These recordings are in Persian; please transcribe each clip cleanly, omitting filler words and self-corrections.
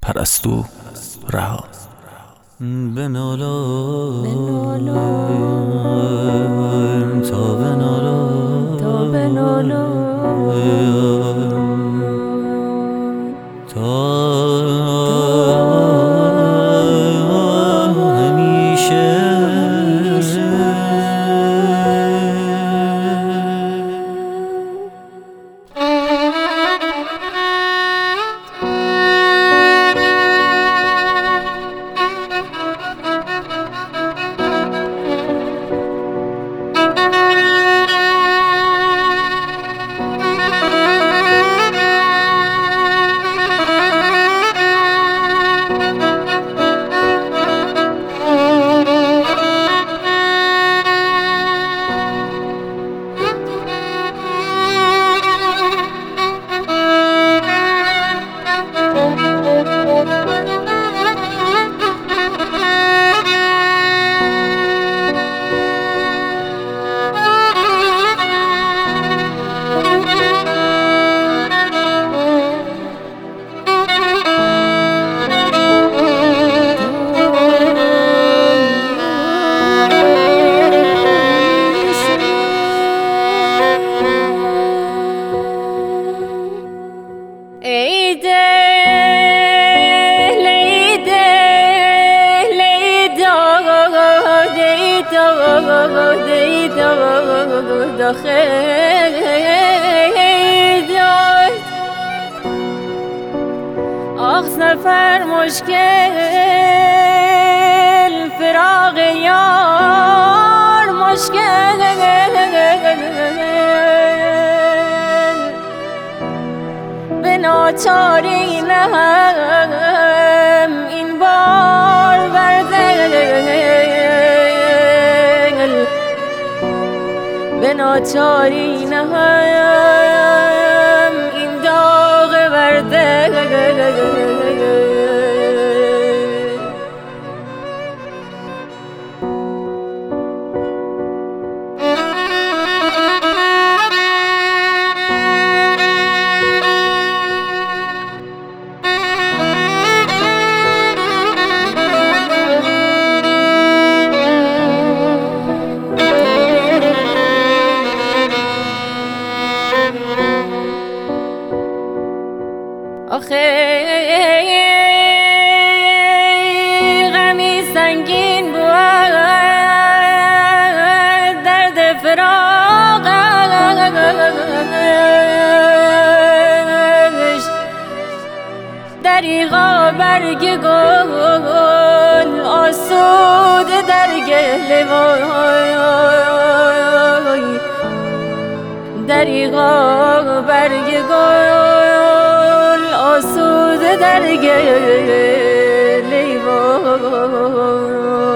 پرستو رها. بنالا تا بنالا تا همیشه. آخ سفر مشکل فراق یار مشکل به ناچاری نهم این بار بر دل به ناچاری نهم این داغ بر دل. آخه غمی سنگین بود درد فراقش دریغا برگ گل آسود در گل وای دریغا برگ گل آسود در گلی وای.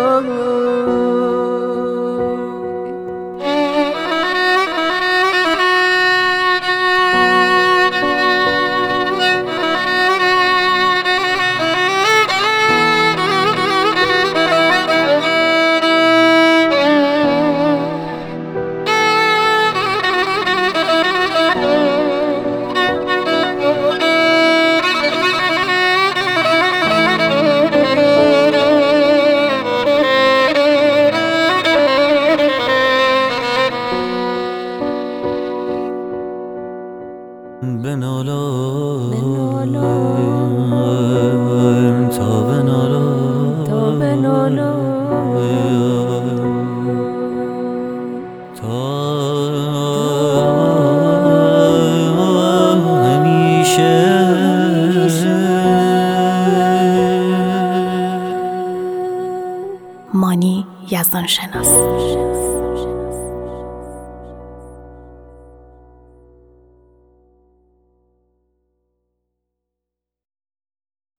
بنالا تا بنالا تا همیشه. مانی یزدانشناس.